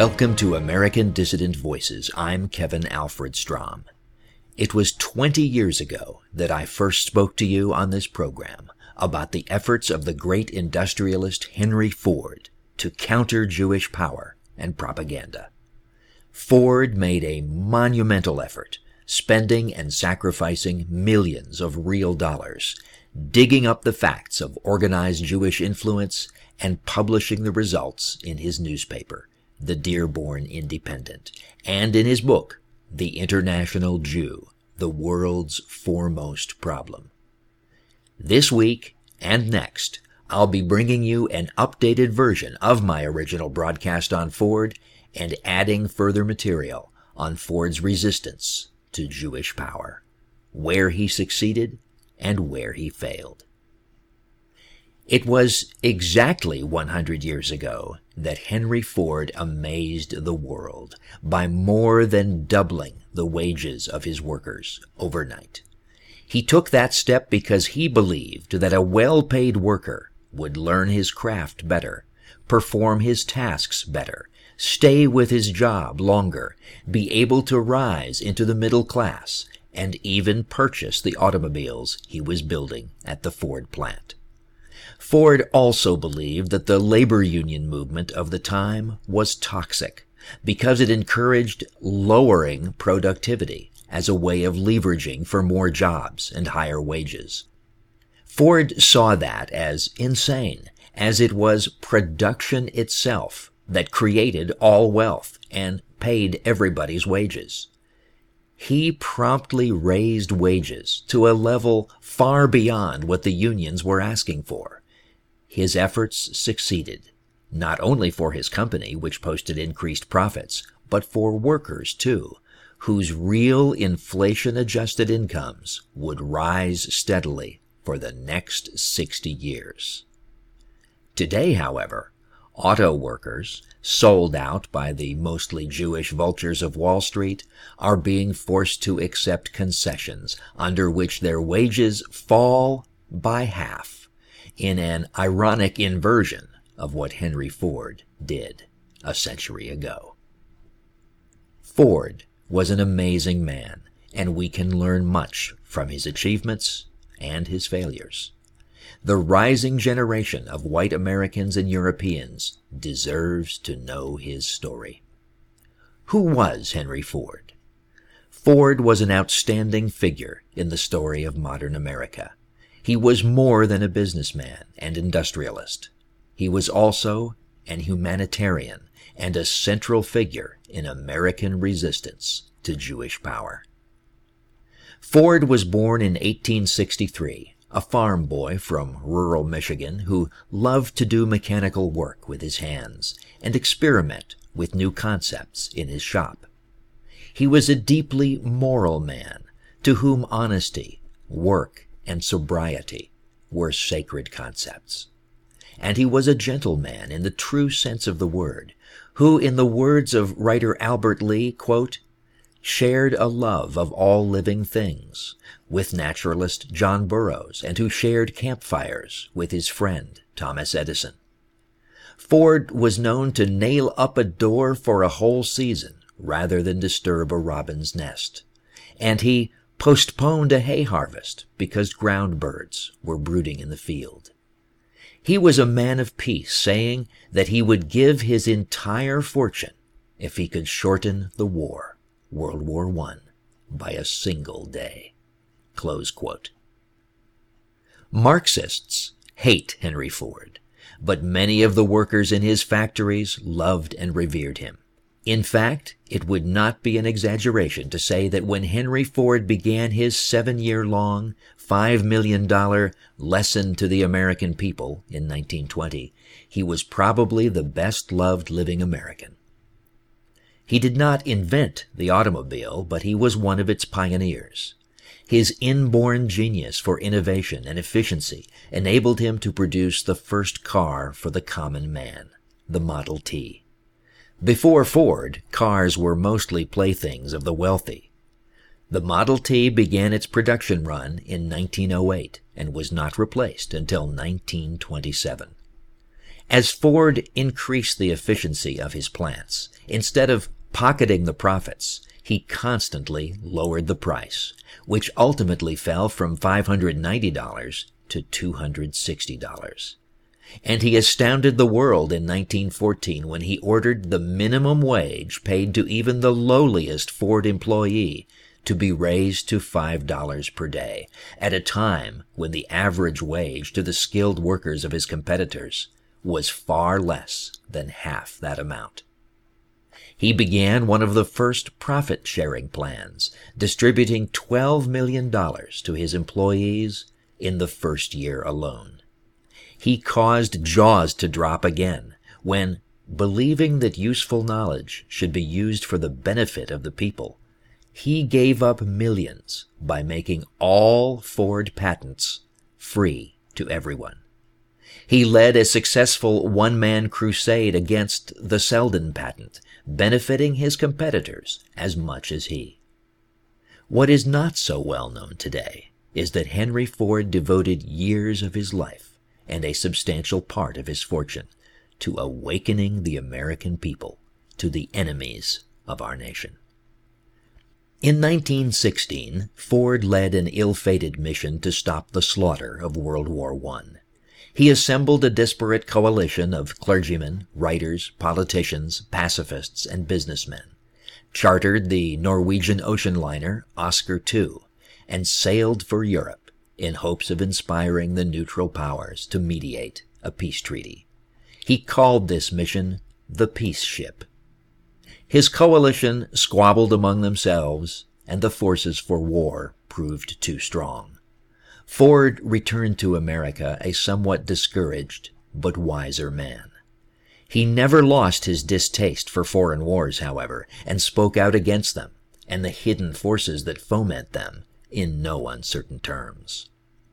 Welcome to American Dissident Voices. I'm Kevin Alfred Strom. It was 20 years ago that I first spoke to you on this program about the efforts of the great industrialist Henry Ford to counter Jewish power and propaganda. Ford made a monumental effort, spending and sacrificing millions of real dollars, digging up the facts of organized Jewish influence and publishing the results in his newspaper, the Dearborn Independent, and in his book, The International Jew, the World's Foremost Problem. This week and next, I'll be bringing you an updated version of my original broadcast on Ford and adding further material on Ford's resistance to Jewish power, where he succeeded and where he failed. It was exactly 100 years ago that Henry Ford amazed the world by more than doubling the wages of his workers overnight. He took that step because he believed that a well-paid worker would learn his craft better, perform his tasks better, stay with his job longer, be able to rise into the middle class, and even purchase the automobiles he was building at the Ford plant. Ford also believed that the labor union movement of the time was toxic because it encouraged lowering productivity as a way of leveraging for more jobs and higher wages. Ford saw that as insane, as it was production itself that created all wealth and paid everybody's wages. He promptly raised wages to a level far beyond what the unions were asking for. His efforts succeeded, not only for his company, which posted increased profits, but for workers, too, whose real inflation-adjusted incomes would rise steadily for the next 60 years. Today, however, auto workers, sold out by the mostly Jewish vultures of Wall Street, are being forced to accept concessions under which their wages fall by half, in an ironic inversion of what Henry Ford did a century ago. Ford was an amazing man, and we can learn much from his achievements and his failures. The rising generation of white Americans and Europeans deserves to know his story. Who was Henry Ford? Ford was an outstanding figure in the story of modern America. He was more than a businessman and industrialist. He was also an humanitarian and a central figure in American resistance to Jewish power. Ford was born in 1863, a farm boy from rural Michigan who loved to do mechanical work with his hands and experiment with new concepts in his shop. He was a deeply moral man to whom honesty, work, and sobriety were sacred concepts. And he was a gentleman in the true sense of the word, who, in the words of writer Albert Lee, quote, shared a love of all living things with naturalist John Burroughs, and who shared campfires with his friend Thomas Edison. Ford was known to nail up a door for a whole season rather than disturb a robin's nest, and he postponed a hay harvest because ground birds were brooding in the field. He was a man of peace, saying that he would give his entire fortune if he could shorten the war, World War I, by a single day. Close quote. Marxists hate Henry Ford, but many of the workers in his factories loved and revered him. In fact, it would not be an exaggeration to say that when Henry Ford began his 7-year-long, $5 million lesson to the American people in 1920, he was probably the best-loved living American. He did not invent the automobile, but he was one of its pioneers. His inborn genius for innovation and efficiency enabled him to produce the first car for the common man, the Model T. Before Ford, cars were mostly playthings of the wealthy. The Model T began its production run in 1908 and was not replaced until 1927. As Ford increased the efficiency of his plants, instead of pocketing the profits, he constantly lowered the price, which ultimately fell from $590 to $260. And he astounded the world in 1914 when he ordered the minimum wage paid to even the lowliest Ford employee to be raised to $5 per day, at a time when the average wage to the skilled workers of his competitors was far less than half that amount. He began one of the first profit-sharing plans, distributing $12 million to his employees in the first year alone. He caused jaws to drop again when, believing that useful knowledge should be used for the benefit of the people, he gave up millions by making all Ford patents free to everyone. He led a successful one-man crusade against the Selden patent, benefiting his competitors as much as he. What is not so well known today is that Henry Ford devoted years of his life and a substantial part of his fortune to awakening the American people to the enemies of our nation. In 1916, Ford led an ill-fated mission to stop the slaughter of World War I. He assembled a disparate coalition of clergymen, writers, politicians, pacifists, and businessmen, chartered the Norwegian ocean liner Oscar II, and sailed for Europe in hopes of inspiring the neutral powers to mediate a peace treaty. He called this mission the Peace Ship. His coalition squabbled among themselves, and the forces for war proved too strong. Ford returned to America a somewhat discouraged but wiser man. He never lost his distaste for foreign wars, however, and spoke out against them and the hidden forces that foment them in no uncertain terms.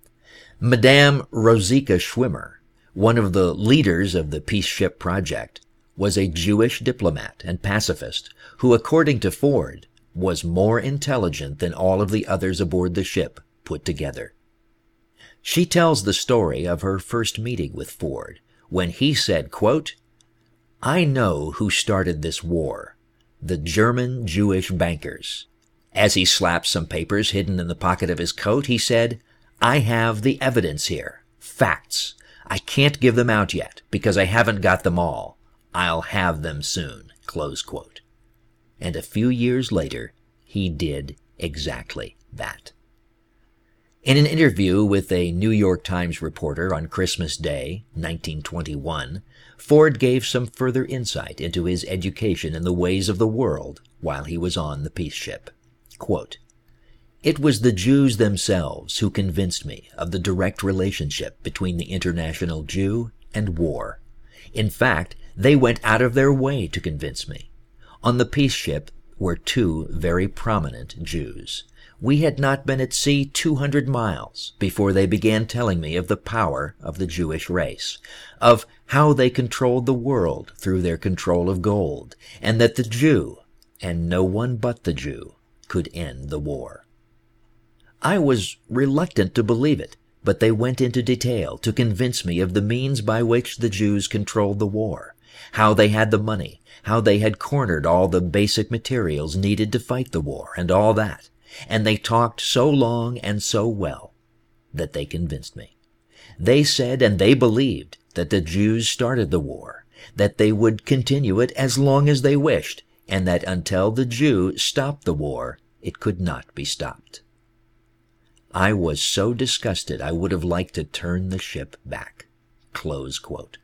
Madame Rosika Schwimmer, one of the leaders of the Peace Ship Project, was a Jewish diplomat and pacifist who, according to Ford, was more intelligent than all of the others aboard the ship put together. She tells the story of her first meeting with Ford when he said, quote, "I know who started this war, the German Jewish bankers." As he slapped some papers hidden in the pocket of his coat, he said, "I have the evidence here, facts. I can't give them out yet because I haven't got them all. I'll have them soon," close quote. And a few years later, he did exactly that. In an interview with a New York Times reporter on Christmas Day, 1921, Ford gave some further insight into his education in the ways of the world while he was on the peace ship. Quote, "It was the Jews themselves who convinced me of the direct relationship between the international Jew and war. In fact, they went out of their way to convince me. On the peace ship were two very prominent Jews. We had not been at sea 200 miles before they began telling me of the power of the Jewish race, of how they controlled the world through their control of gold, and that the Jew, and no one but the Jew, could end the war. I was reluctant to believe it, but they went into detail to convince me of the means by which the Jews controlled the war, how they had the money, how they had cornered all the basic materials needed to fight the war, and all that. And they talked so long and so well that they convinced me. They said and they believed that the Jews started the war, that they would continue it as long as they wished, and that until the Jew stopped the war, it could not be stopped. I was so disgusted I would have liked to turn the ship back." Close quote.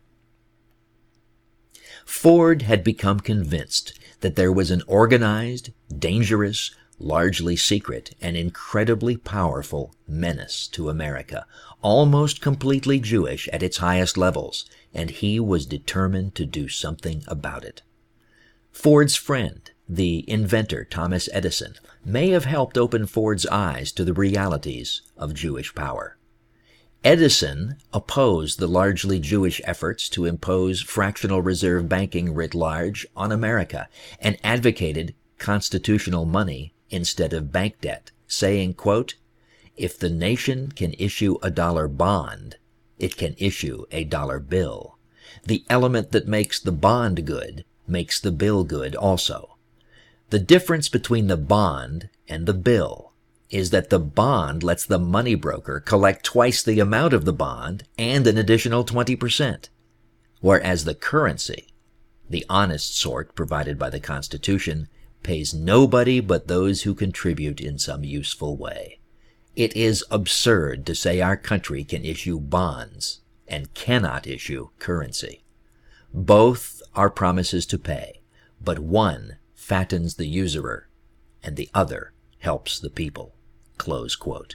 Ford had become convinced that there was an organized, dangerous, largely secret, and incredibly powerful menace to America, almost completely Jewish at its highest levels, and he was determined to do something about it. Ford's friend, the inventor Thomas Edison, may have helped open Ford's eyes to the realities of Jewish power. Edison opposed the largely Jewish efforts to impose fractional reserve banking writ large on America and advocated constitutional money instead of bank debt, saying, quote, "If the nation can issue a dollar bond, it can issue a dollar bill. The element that makes the bond good makes the bill good also. The difference between the bond and the bill is that the bond lets the money broker collect twice the amount of the bond and an additional 20%, whereas the currency, the honest sort provided by the Constitution, pays nobody but those who contribute in some useful way. It is absurd to say our country can issue bonds and cannot issue currency. Both are promises to pay, but one fattens the usurer and the other helps the people." Close quote.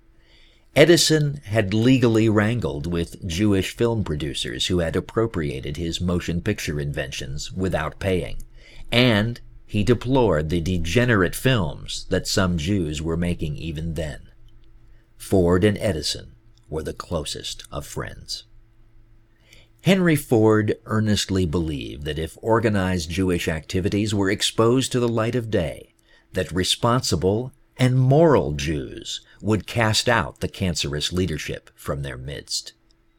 Edison had legally wrangled with Jewish film producers who had appropriated his motion picture inventions without paying, and he deplored the degenerate films that some Jews were making even then. Ford and Edison were the closest of friends. Henry Ford earnestly believed that if organized Jewish activities were exposed to the light of day, that responsible and moral Jews would cast out the cancerous leadership from their midst.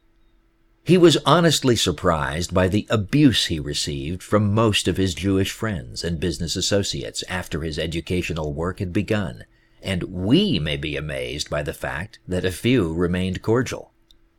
He was honestly surprised by the abuse he received from most of his Jewish friends and business associates after his educational work had begun, and we may be amazed by the fact that a few remained cordial.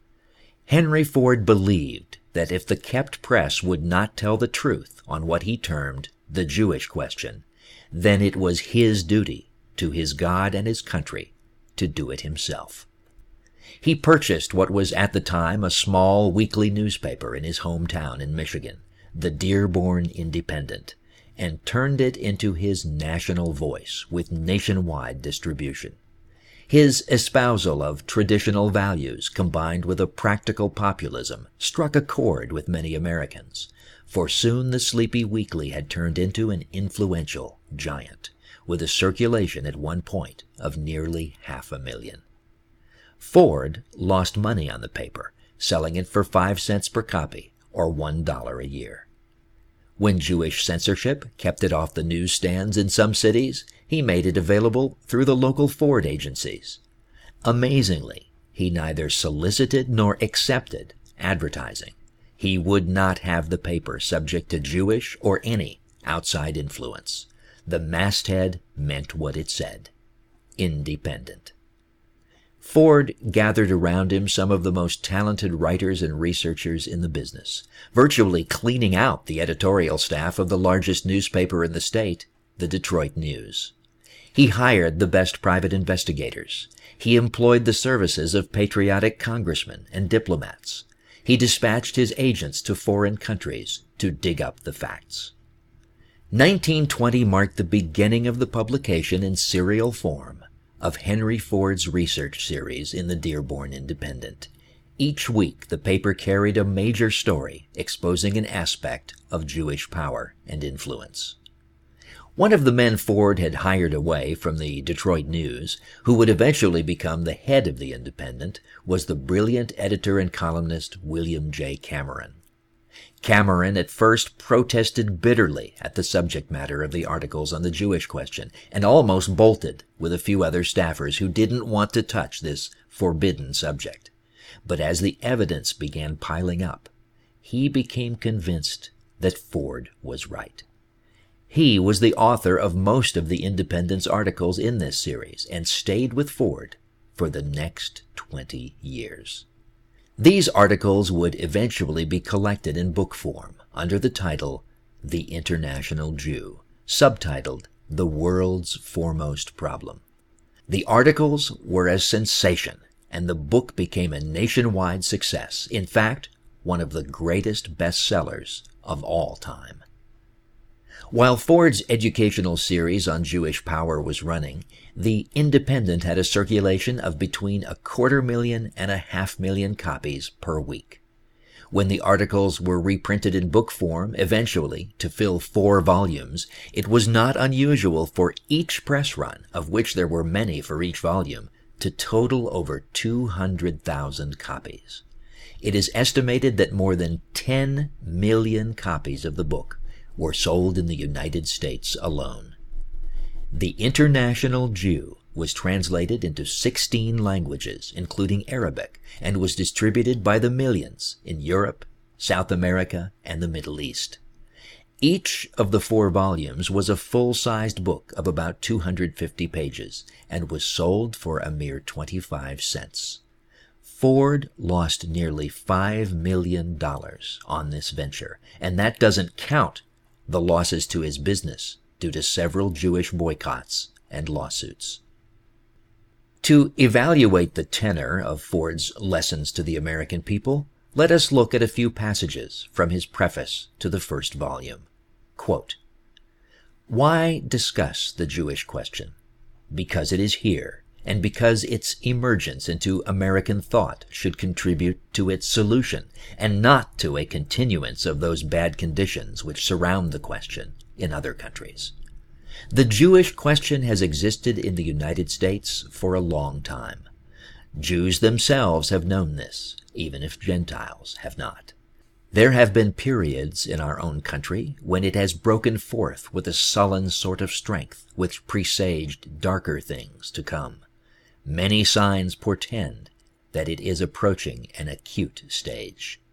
Henry Ford believed that if the kept press would not tell the truth on what he termed the Jewish question, then it was his duty to his God and his country to do it himself. He purchased what was at the time a small weekly newspaper in his hometown in Michigan, the Dearborn Independent, and turned it into his national voice with nationwide distribution. His espousal of traditional values combined with a practical populism struck a chord with many Americans, for soon the sleepy weekly had turned into an influential giant, with a circulation at one point of nearly 500,000. Ford lost money on the paper, selling it for 5 cents per copy, or $1 a year. When Jewish censorship kept it off the newsstands in some cities, he made it available through the local Ford agencies. Amazingly, he neither solicited nor accepted advertising. He would not have the paper subject to Jewish or any outside influence. The masthead meant what it said: independent. Ford gathered around him some of the most talented writers and researchers in the business, virtually cleaning out the editorial staff of the largest newspaper in the state, the Detroit News. He hired the best private investigators. He employed the services of patriotic congressmen and diplomats. He dispatched his agents to foreign countries to dig up the facts. 1920 marked the beginning of the publication in serial form of Henry Ford's research series in the Dearborn Independent. Each week, the paper carried a major story exposing an aspect of Jewish power and influence. One of the men Ford had hired away from the Detroit News, who would eventually become the head of the Independent, was the brilliant editor and columnist William J. Cameron. Cameron at first protested bitterly at the subject matter of the articles on the Jewish question and almost bolted with a few other staffers who didn't want to touch this forbidden subject. But as the evidence began piling up, he became convinced that Ford was right. He was the author of most of the Independent's articles in this series and stayed with Ford for the next 20 years. These articles would eventually be collected in book form under the title The International Jew, subtitled The World's Foremost Problem. The articles were a sensation, and the book became a nationwide success. In fact, one of the greatest bestsellers of all time. While Ford's educational series on Jewish power was running, the Independent had a circulation of between 250,000 and 500,000 copies per week. When the articles were reprinted in book form, eventually to fill 4 volumes, it was not unusual for each press run, of which there were many for each volume, to total over 200,000 copies. It is estimated that more than 10 million copies of the book were sold in the United States alone. The International Jew was translated into 16 languages, including Arabic, and was distributed by the millions in Europe, South America, and the Middle East. Each of the 4 volumes was a full-sized book of about 250 pages and was sold for a mere 25 cents. Ford lost nearly $5 million on this venture, and that doesn't count the losses to his business due to several Jewish boycotts and lawsuits. To evaluate the tenor of Ford's lessons to the American people, let us look at a few passages from his preface to the first volume. Quote, "Why discuss the Jewish question? Because it is here, and because its emergence into American thought should contribute to its solution, and not to a continuance of those bad conditions which surround the question in other countries. The Jewish question has existed in the United States for a long time. Jews themselves have known this, even if Gentiles have not. There have been periods in our own country when it has broken forth with a sullen sort of strength which presaged darker things to come. Many signs portend that it is approaching an acute stage.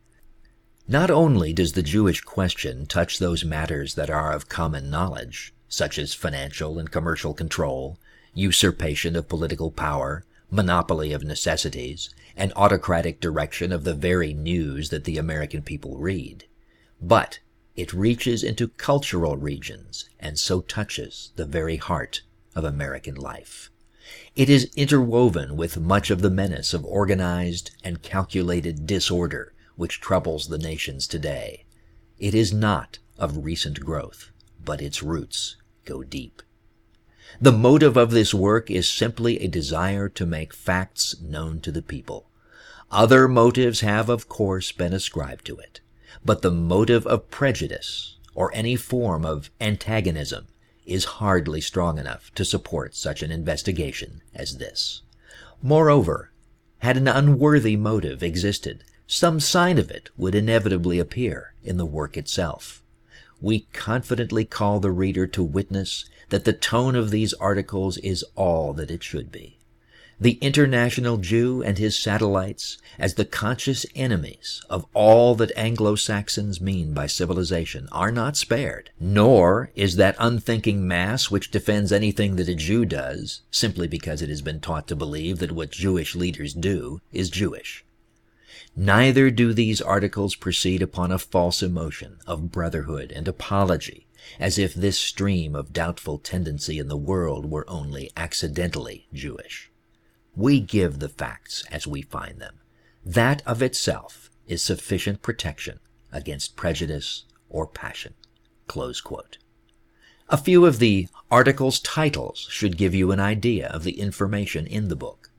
Not only does the Jewish question touch those matters that are of common knowledge, such as financial and commercial control, usurpation of political power, monopoly of necessities, and autocratic direction of the very news that the American people read, but it reaches into cultural regions and so touches the very heart of American life. It is interwoven with much of the menace of organized and calculated disorder which troubles the nations today. It is not of recent growth, but its roots go deep. The motive of this work is simply a desire to make facts known to the people. Other motives have, of course, been ascribed to it, but the motive of prejudice or any form of antagonism is hardly strong enough to support such an investigation as this. Moreover, had an unworthy motive existed, some sign of it would inevitably appear in the work itself. We confidently call the reader to witness that the tone of these articles is all that it should be. The international Jew and his satellites, as the conscious enemies of all that Anglo-Saxons mean by civilization, are not spared, nor is that unthinking mass which defends anything that a Jew does, simply because it has been taught to believe that what Jewish leaders do is Jewish. Neither do these articles proceed upon a false emotion of brotherhood and apology, as if this stream of doubtful tendency in the world were only accidentally Jewish. We give the facts as we find them. That of itself is sufficient protection against prejudice or passion." Close quote. A few of the article's titles should give you an idea of the information in the book.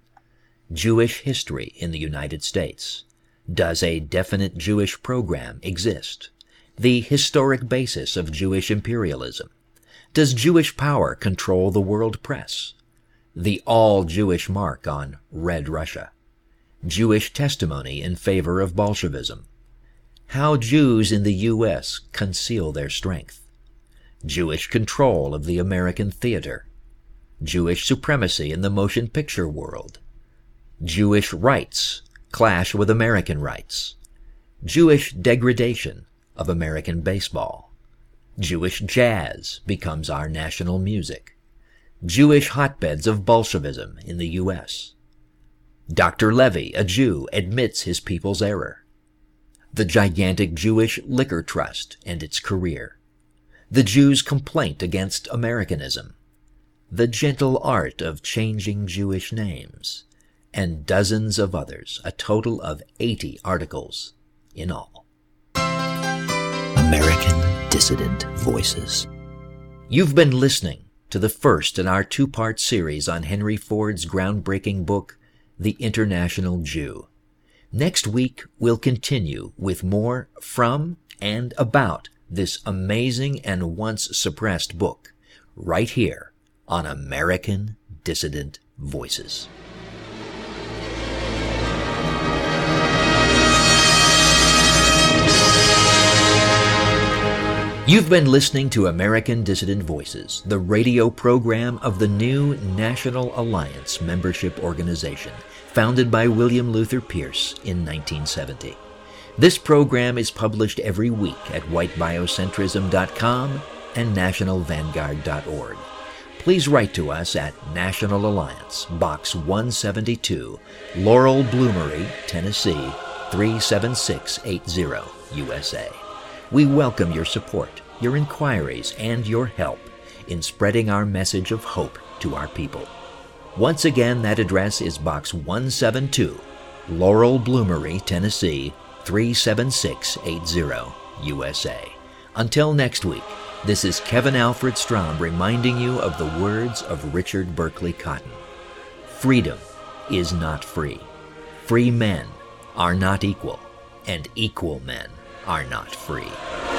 Jewish History in the United States. Does a definite Jewish program exist? The historic basis of Jewish imperialism. Does Jewish power control the world press? The all-Jewish mark on Red Russia. Jewish testimony in favor of Bolshevism. How Jews in the U.S. conceal their strength. Jewish control of the American theater. Jewish supremacy in the motion picture world. Jewish rights clash with American rights. Jewish degradation of American baseball. Jewish jazz becomes our national music. Jewish hotbeds of Bolshevism in the U.S. Dr. Levy, a Jew, admits his people's error. The gigantic Jewish liquor trust and its career. The Jews' complaint against Americanism. The gentle art of changing Jewish names. And dozens of others, a total of 80 articles in all. American Dissident Voices. You've been listening to the first in our 2-part series on Henry Ford's groundbreaking book, The International Jew. Next week, we'll continue with more from and about this amazing and once suppressed book, right here on American Dissident Voices. You've been listening to American Dissident Voices, the radio program of the new National Alliance membership organization, founded by William Luther Pierce in 1970. This program is published every week at whitebiocentrism.com and nationalvanguard.org. Please write to us at National Alliance, Box 172, Laurel Bloomery, Tennessee, 37680, USA. We welcome your support, your inquiries, and your help in spreading our message of hope to our people. Once again, that address is Box 172, Laurel Bloomery, Tennessee, 37680, USA. Until next week, this is Kevin Alfred Strom reminding you of the words of Richard Berkeley Cotton. Freedom is not free. Free men are not equal, and equal men are not free.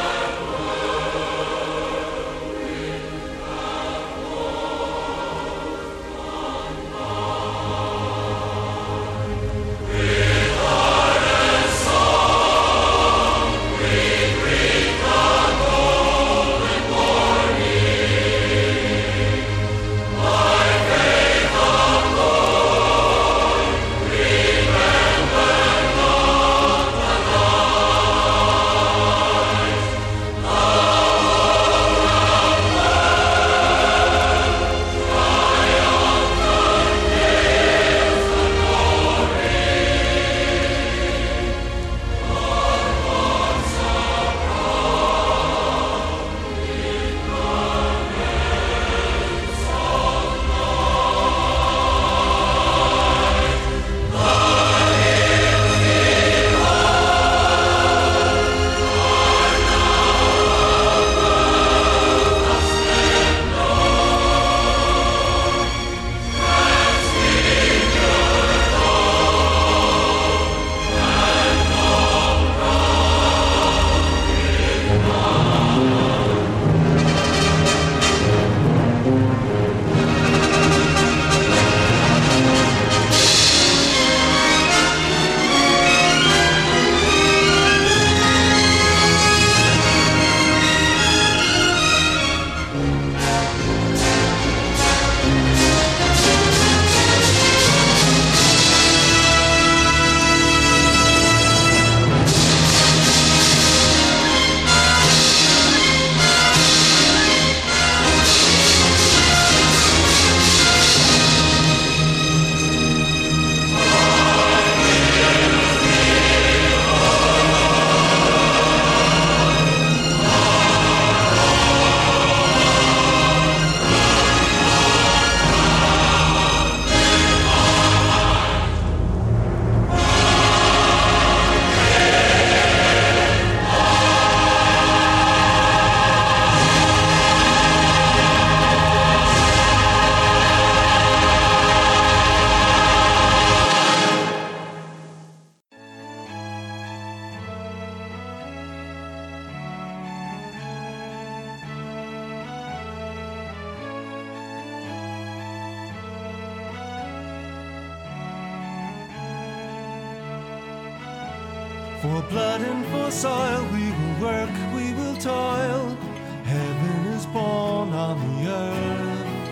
For blood and for soil we will work, we will toil. Heaven is born on the earth.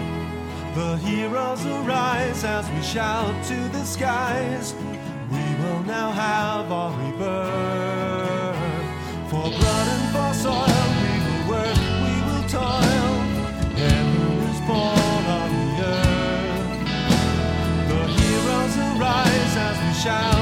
The heroes arise as we shout to the skies. We will now have our rebirth. For blood and for soil we will work, we will toil. Heaven is born on the earth. The heroes arise as we shout